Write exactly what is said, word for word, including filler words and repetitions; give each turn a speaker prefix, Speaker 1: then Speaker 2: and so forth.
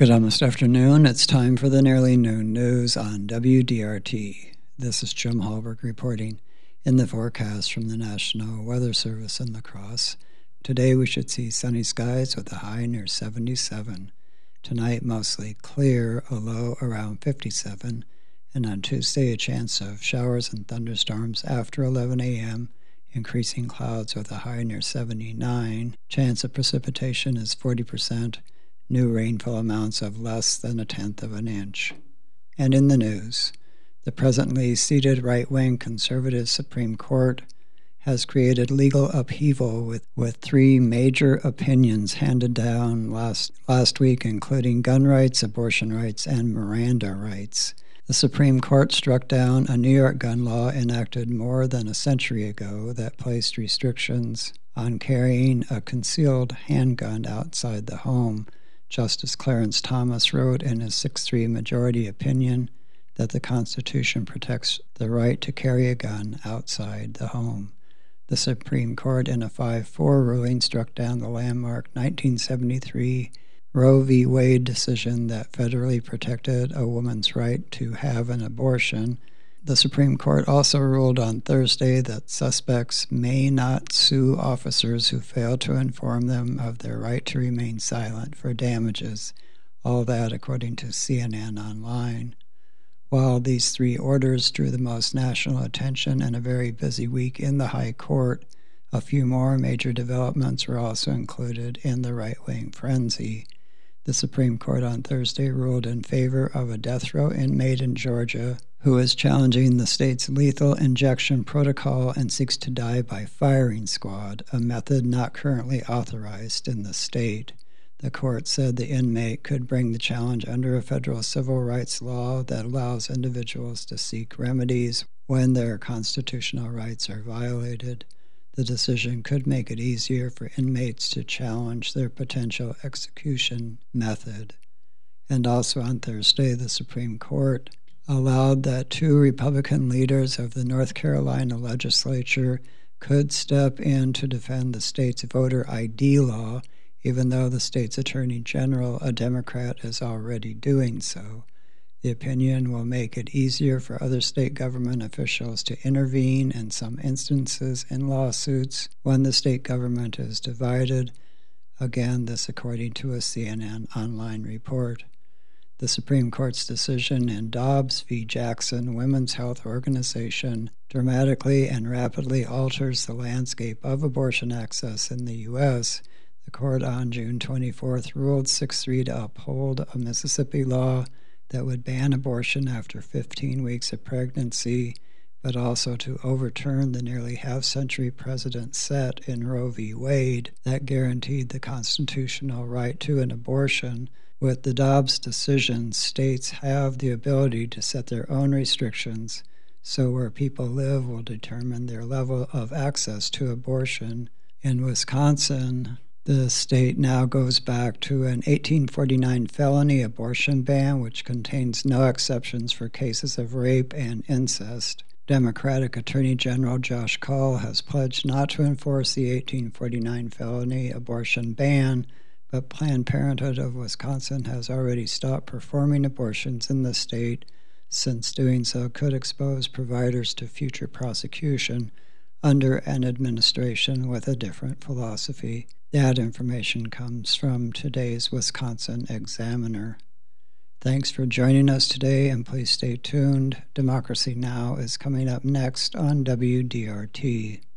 Speaker 1: Good almost afternoon. It's time for the nearly noon news on W D R T. This is Jim Hallberg reporting in the forecast from the National Weather Service in La Crosse. Today we should see sunny skies with a high near seventy-seven. Tonight mostly clear, a low around fifty-seven. And on Tuesday a chance of showers and thunderstorms after eleven a.m., increasing clouds with a high near seventy-nine. Chance of precipitation is forty percent. New rainfall amounts of less than a tenth of an inch. And in the news, the presently seated right-wing conservative Supreme Court has created legal upheaval with, with three major opinions handed down last, last week, including gun rights, abortion rights, and Miranda rights. The Supreme Court struck down a New York gun law enacted more than a century ago that placed restrictions on carrying a concealed handgun outside the home. Justice Clarence Thomas wrote in his six three majority opinion that the Constitution protects the right to carry a gun outside the home. The Supreme Court, in a five four ruling, struck down the landmark nineteen seventy-three Roe v. Wade decision that federally protected a woman's right to have an abortion. The Supreme Court also ruled on Thursday that suspects may not sue officers who fail to inform them of their right to remain silent for damages, all that according to C N N Online. While these three orders drew the most national attention in a very busy week in the High Court, a few more major developments were also included in the right-wing frenzy. The Supreme Court on Thursday ruled in favor of a death row inmate in Georgia who is challenging the state's lethal injection protocol and seeks to die by firing squad, a method not currently authorized in the state. The court said the inmate could bring the challenge under a federal civil rights law that allows individuals to seek remedies when their constitutional rights are violated. The decision could make it easier for inmates to challenge their potential execution method. And also on Thursday, the Supreme Court allowed that two Republican leaders of the North Carolina legislature could step in to defend the state's voter I D law, even though the state's attorney general, a Democrat, is already doing so. The opinion will make it easier for other state government officials to intervene in some instances in lawsuits when the state government is divided. Again, this according to a C N N Online report. The Supreme Court's decision in Dobbs v. Jackson Women's Health Organization dramatically and rapidly alters the landscape of abortion access in the U S. The court on June twenty-fourth ruled six three to uphold a Mississippi law that would ban abortion after fifteen weeks of pregnancy, but also to overturn the nearly half-century precedent set in Roe v. Wade that guaranteed the constitutional right to an abortion. With the Dobbs decision, states have the ability to set their own restrictions, so where people live will determine their level of access to abortion. In Wisconsin, the state now goes back to an eighteen forty-nine felony abortion ban, which contains no exceptions for cases of rape and incest. Democratic Attorney General Josh Kaul has pledged not to enforce the eighteen forty-nine felony abortion ban, but Planned Parenthood of Wisconsin has already stopped performing abortions in the state, since doing so could expose providers to future prosecution under an administration with a different philosophy. That information comes from today's Wisconsin Examiner. Thanks for joining us today, and please stay tuned. Democracy Now! Is coming up next on W D R T.